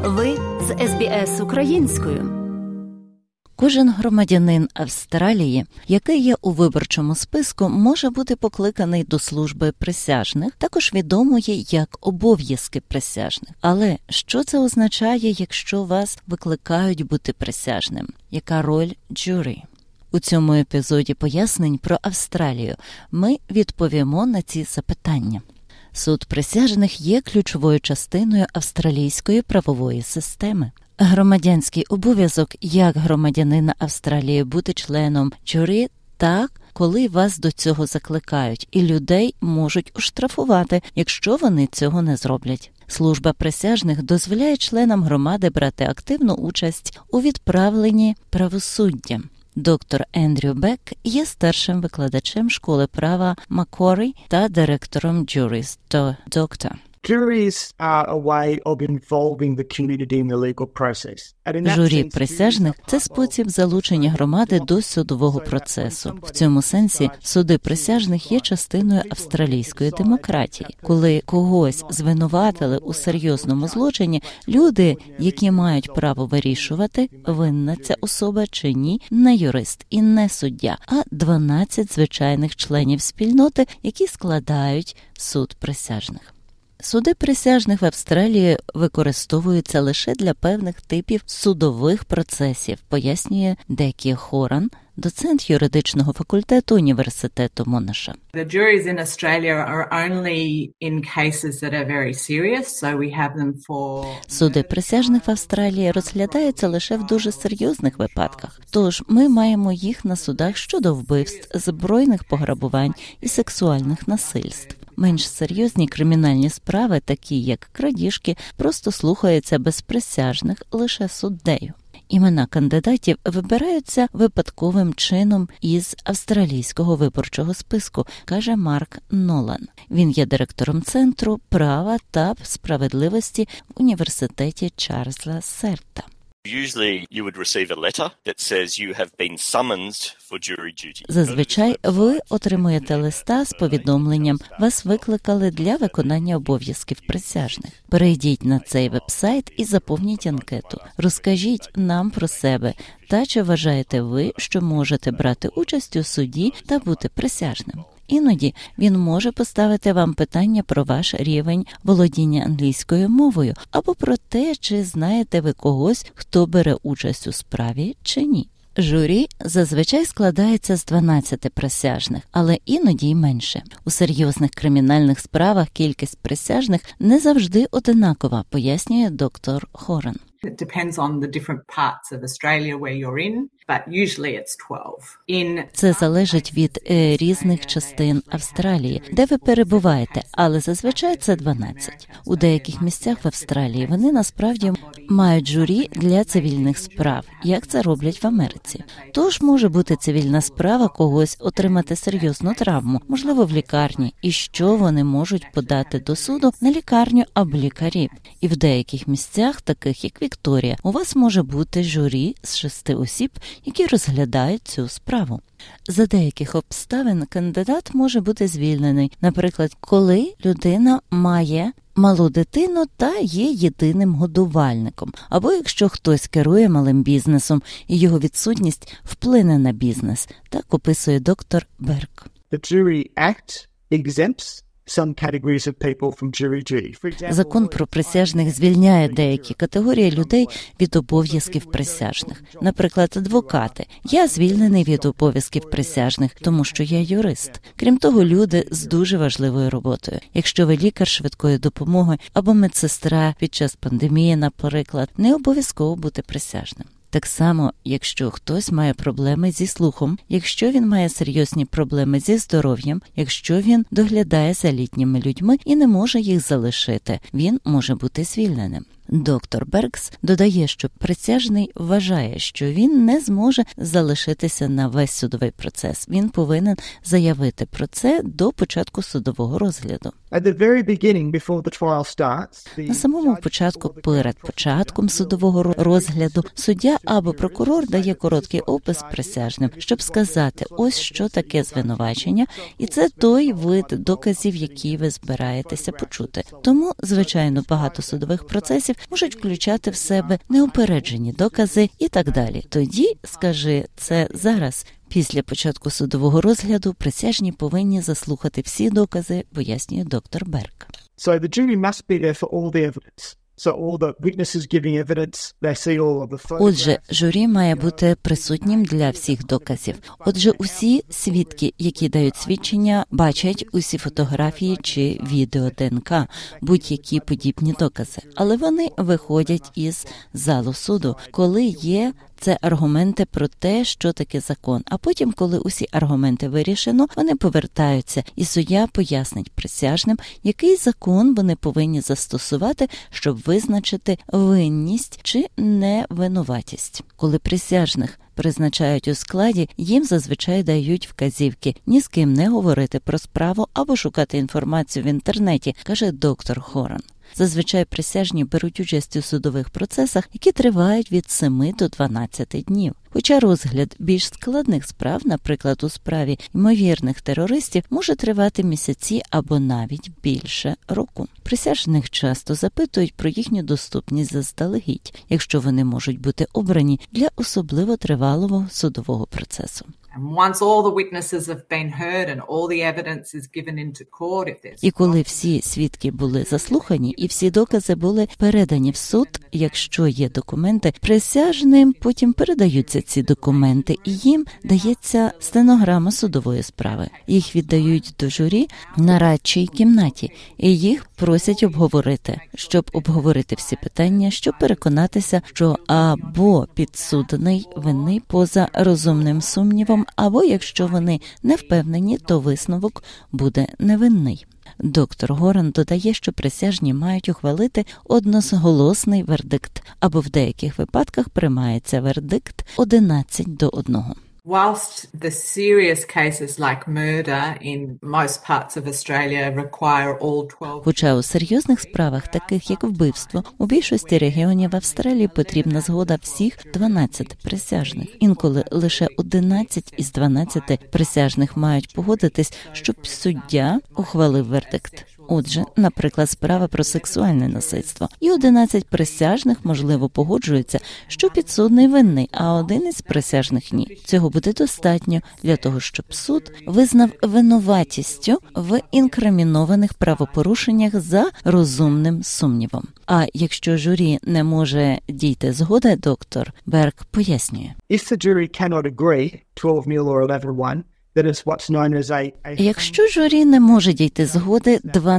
Ви з СБС українською. Кожен громадянин Австралії, який є у виборчому списку, може бути покликаний до служби присяжних, також відомої як обов'язки присяжних. Але що це означає, якщо вас викликають бути присяжним? Яка роль джурі? У цьому епізоді пояснень про Австралію ми відповімо на ці запитання. Суд присяжних є ключовою частиною австралійської правової системи. Громадянський обов'язок як громадянина Австралії бути членом журі так, коли вас до цього закликають, і людей можуть оштрафувати, якщо вони цього не зроблять. Служба присяжних дозволяє членам громади брати активну участь у відправленні правосуддя. Доктор Ендрю Бек є старшим викладачем школи права Маккварі та директором Juries Doctor. Juries are a way of involving the community in the legal process. Журі присяжних – це спосіб залучення громади до судового процесу. В цьому сенсі суди присяжних є частиною австралійської демократії. Коли когось звинуватили у серйозному злочині, люди, які мають право вирішувати, винна ця особа чи ні, не юрист і не суддя, а 12 звичайних членів спільноти, які складають суд присяжних. Суди присяжних в Австралії використовуються лише для певних типів судових процесів, пояснює Декі Хоран, доцент юридичного факультету університету Монаша. The juries in Australia are only in cases that are very serious, so we have them for... Суди присяжних в Австралії розглядаються лише в дуже серйозних випадках. Тож ми маємо їх на судах щодо вбивств, збройних пограбувань і сексуальних насильств. Менш серйозні кримінальні справи, такі як крадіжки, просто слухаються без присяжних лише суддею. Імена кандидатів вибираються випадковим чином із австралійського виборчого списку, каже Марк Нолан. Він є директором Центру права та справедливості в університеті Чарльза Серта. Usually you would receive a letter that says you have been summoned for jury duty. Зазвичай ви отримуєте листа з повідомленням «Вас викликали для виконання обов'язків присяжних». Перейдіть на цей веб-сайт і заповніть анкету. Розкажіть нам про себе та чи вважаєте ви, що можете брати участь у суді та бути присяжним. Іноді він може поставити вам питання про ваш рівень володіння англійською мовою або про те, чи знаєте ви когось, хто бере участь у справі чи ні. Журі зазвичай складається з 12 присяжних, але іноді й менше. У серйозних кримінальних справах кількість присяжних не завжди одинакова, пояснює доктор Хоран. It depends on the different parts of Australia where you're in, but usually it's 12. Це залежить від різних частин Австралії, де ви перебуваєте, але зазвичай це 12. У деяких місцях в Австралії вони насправді мають журі для цивільних справ, як це роблять в Америці. Тож може бути цивільна справа когось отримати серйозну травму, можливо в лікарні, і що вони можуть подати до суду на лікарню або лікарів. І в деяких місцях, таких як Вікторія, у вас може бути журі з 6 осіб, які розглядають цю справу. За деяких обставин кандидат може бути звільнений, наприклад, коли людина має малу дитину та є єдиним годувальником, або якщо хтось керує малим бізнесом і його відсутність вплине на бізнес, так описує доктор Берк. The Jury Act exempts some categories of people from jury duty. Закон про присяжних звільняє деякі категорії людей від обов'язків присяжних. Наприклад, адвокати. Я звільнений від обов'язків присяжних, тому що я юрист. Крім того, люди з дуже важливою роботою. Якщо ви лікар швидкої допомоги або медсестра під час пандемії, наприклад, не обов'язково бути присяжним. Так само, якщо хтось має проблеми зі слухом, якщо він має серйозні проблеми зі здоров'ям, якщо він доглядає за літніми людьми і не може їх залишити, він може бути звільненим. Доктор Беркс додає, що присяжний вважає, що він не зможе залишитися на весь судовий процес. Він повинен заявити про це до початку судового розгляду. На самому початку, перед початком судового розгляду, суддя або прокурор дає короткий опис присяжним, щоб сказати, ось що таке звинувачення, і це той вид доказів, які ви збираєтеся почути. Тому, звичайно, багато судових процесів процесів можуть включати в себе неупереджені докази і так далі. Тоді, скажи це зараз. Після початку судового розгляду присяжні повинні заслухати всі докази, пояснює доктор Берк. So the jury must be there for all the evidence. So all the witnesses giving evidence, they see all of the photographs. Отже, журі має бути присутнім для всіх доказів. Отже, усі свідки, які дають свідчення, бачать усі фотографії чи відео ДНК, будь-які подібні докази. Але вони виходять із залу суду, коли є це аргументи про те, що таке закон. А потім, коли усі аргументи вирішено, вони повертаються, і суддя пояснить присяжним, який закон вони повинні застосувати, щоб визначити винність чи невинуватість. Коли присяжних призначають у складі, їм зазвичай дають вказівки ні з ким не говорити про справу або шукати інформацію в інтернеті, каже доктор Горан. Зазвичай присяжні беруть участь у судових процесах, які тривають від 7 до 12 днів. Хоча розгляд більш складних справ, наприклад, у справі ймовірних терористів, може тривати місяці або навіть більше року. Присяжних часто запитують про їхню доступність заздалегідь, якщо вони можуть бути обрані для особливо тривалого судового процесу. І коли всі свідки були заслухані і всі докази були передані в суд, якщо є документи, присяжним потім передаються ці документи, і їм дається стенограма судової справи. Їх віддають до журі на радчій кімнаті, і їх просять обговорити, щоб обговорити всі питання, щоб переконатися, що або підсудний винний поза розумним сумнівом, або якщо вони не впевнені, то висновок буде невинний. Доктор Горан додає, що присяжні мають ухвалити одноголосний вердикт, або в деяких випадках приймається вердикт 11-1. Whilst the serious cases like murder in most parts of Australia require all 12... Хоча у серйозних справах, таких як вбивство, у більшості регіонів Австралії потрібна згода всіх 12 присяжних. Інколи лише 11 із 12 присяжних мають погодитись, щоб суддя ухвалив вердикт. Отже, наприклад, справа про сексуальне насильство. І 11 присяжних, можливо, погоджуються, що підсудний винний, а один із присяжних – ні. Цього буде достатньо для того, щоб суд визнав винуватістю в інкримінованих правопорушеннях за розумним сумнівом. А якщо журі не може дійти згоди, доктор Берк пояснює. If the jury cannot agree 12-0 or 11-1, Якщо журі не може дійти згоди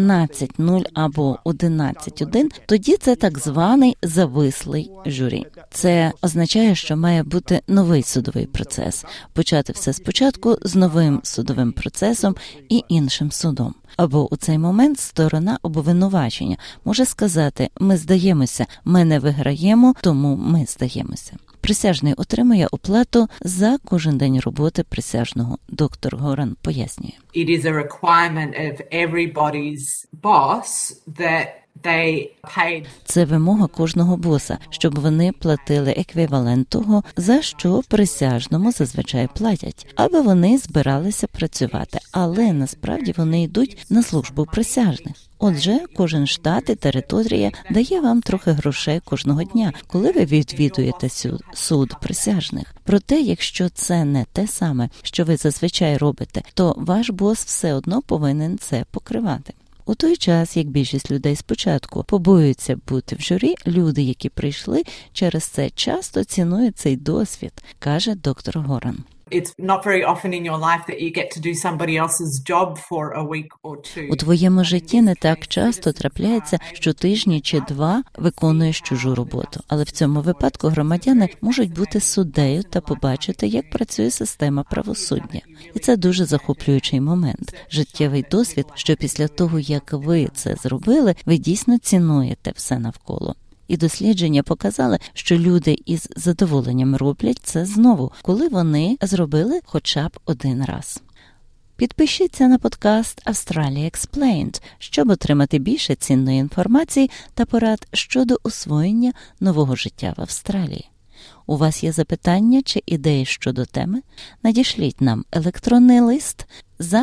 12-0 або 11-1, тоді це так званий завислий журі. Це означає, що має бути новий судовий процес. Почати все спочатку з новим судовим процесом і іншим судом. Або у цей момент сторона обвинувачення може сказати «ми здаємося, ми не виграємо, тому ми здаємося». Присяжний отримує оплату за кожен день роботи присяжного. Доктор Горан пояснює. It is a requirement of everybody's boss that they paid. Це вимога кожного боса, щоб вони платили еквівалент того, за що присяжному зазвичай платять, аби вони збиралися працювати, але насправді вони йдуть на службу присяжних. Отже, кожен штат і територія дає вам трохи грошей кожного дня, коли ви відвідуєте суд присяжних. Проте, якщо це не те саме, що ви зазвичай робите, то ваш бос все одно повинен це покривати. У той час, як більшість людей спочатку побоюються бути в журі, люди, які прийшли через це, часто цінують цей досвід, каже доктор Горан. It's not very often in your life that you get to do somebody else's job for a week or two. У твоєму житті не так часто трапляється, що тижні чи два виконуєш чужу роботу. Але в цьому випадку громадяни можуть бути суддею та побачити, як працює система правосуддя. І це дуже захоплюючий момент. Життєвий досвід, що після того, як ви це зробили, ви дійсно цінуєте все навколо. І дослідження показали, що люди із задоволенням роблять це знову, коли вони зробили хоча б один раз. Підпишіться на подкаст Australia Explained, щоб отримати більше цінної інформації та порад щодо освоєння нового життя в Австралії. У вас є запитання чи ідеї щодо теми? Надішліть нам електронний лист за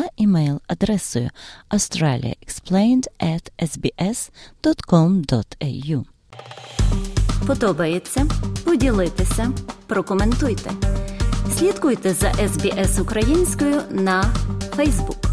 імейл-адресою australiaexplained@sbs.com.au. Подобається? Поділіться, прокоментуйте. Слідкуйте за SBS українською на Facebook.